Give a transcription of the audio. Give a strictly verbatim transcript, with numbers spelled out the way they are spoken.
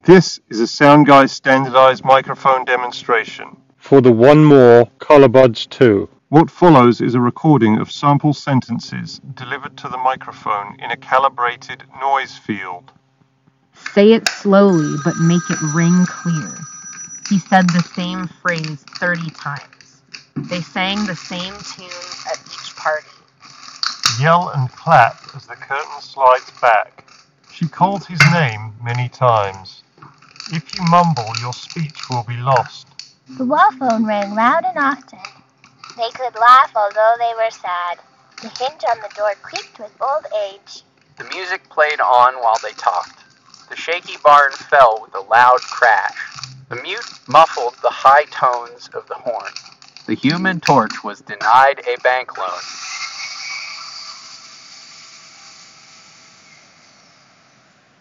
This is a Sound Guys standardized microphone demonstration. For the One More Colorbuds two. What follows is a recording of sample sentences delivered to the microphone in a calibrated noise field. Say it slowly, but make it ring clear. He said the same phrase thirty times. They sang the same tunes at each party. Yell and clap as the curtain slides back. She calls his name many times. If you mumble, your speech will be lost. The wall phone rang loud and often. They could laugh although they were sad. The hinge on the door creaked with old age. The music played on while they talked. The shaky barn fell with a loud crash. The mute muffled the high tones of the horn. The Human Torch was denied a bank loan.